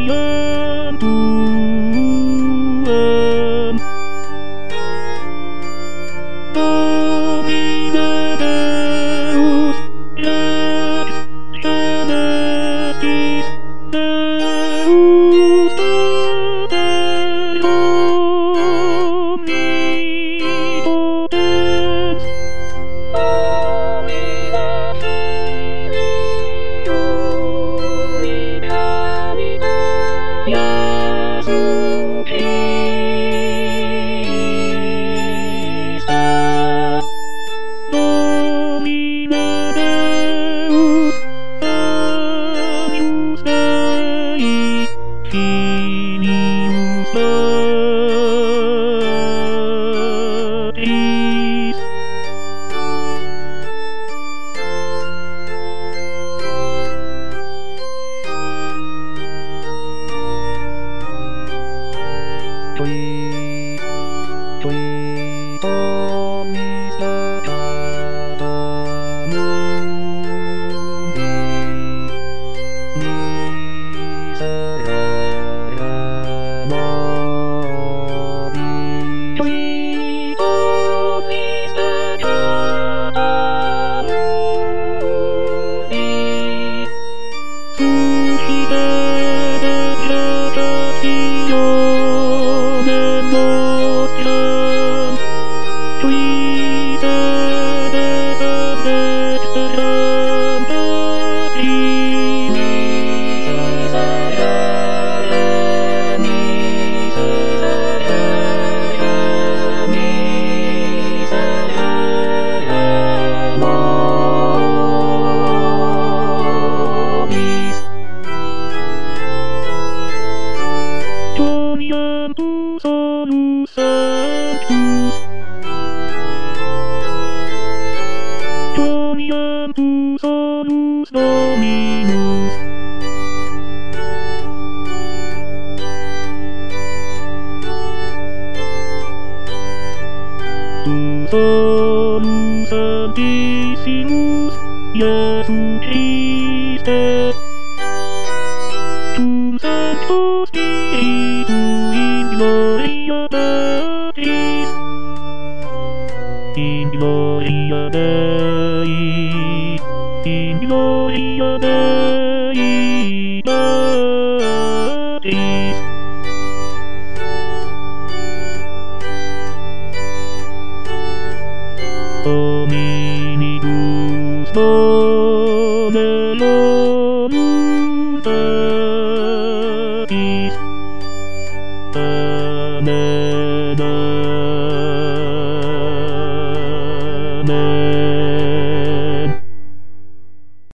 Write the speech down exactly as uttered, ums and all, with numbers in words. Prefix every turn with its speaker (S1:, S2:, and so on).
S1: Domium tuum. Domine Deus, ex genestis, Deus Pater omnipotens, Domine Filius in Caritas Iesum Christe. Domine Deus, Agnus Dei, Filius Patris. Qui, qui omnis peccata mundi, miserere nobis. Qui omnis peccata mundi, suscite decretationem nostram, qui sedet ad dexteram Patris, miserere, miserere, miserere nobis. Domium tu solus sanctus, Domium tu solus Dominus, tu solus Sanctissimus Iesum Christe, tum Sancto Spiritu in gloria Patris, in gloria Dei, in gloria Dei Patris. Hominibus bone voluntatis. Amen.